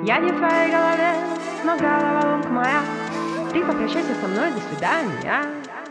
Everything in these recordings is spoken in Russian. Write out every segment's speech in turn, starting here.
Я не в твоей голове, но головоломка моя. Ты попрощайся со мной, до свидания.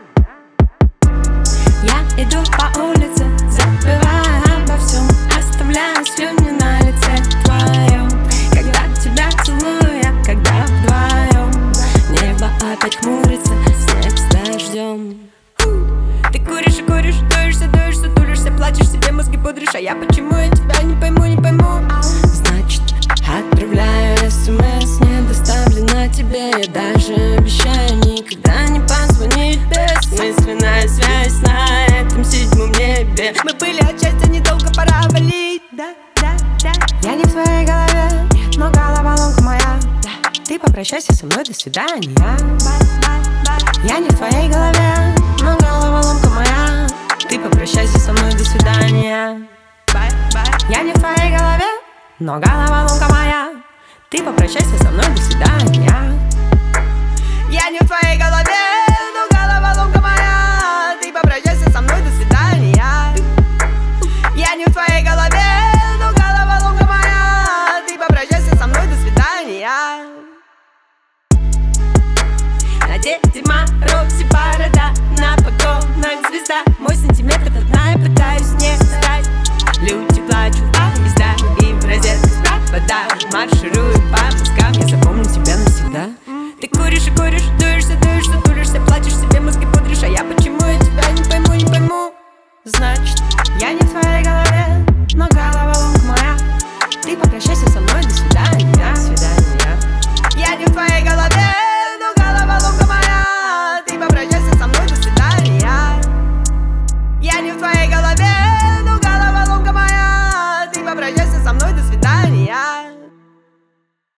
Я иду по улице, забывая обо всем, оставляя слюни на лице твоем. Когда тебя целую я, когда вдвоем, небо опять хмурится, снег с дождем. Ты куришь и куришь, дуешься, дуешься, тулишься, плачешь, себе мозги пудришь. А я почему я тебя не пойму, не пойму. Значит, отправляю СМС, не доставлено тебе. Я даже обещаю никогда не позвонить. Бессмысленная связь на этом седьмом небе. Мы были отчасти, недолго, пора валить. Да. Я не в твоей голове, но головоломка моя. Ты попрощайся со мной, до свидания. Я не в твоей голове, но головоломка моя. Ты попрощайся со мной, до свидания. Я не в твоей голове, но головоломка моя. Ты попрощайся со мной, до свидания. Я не в твоей голове,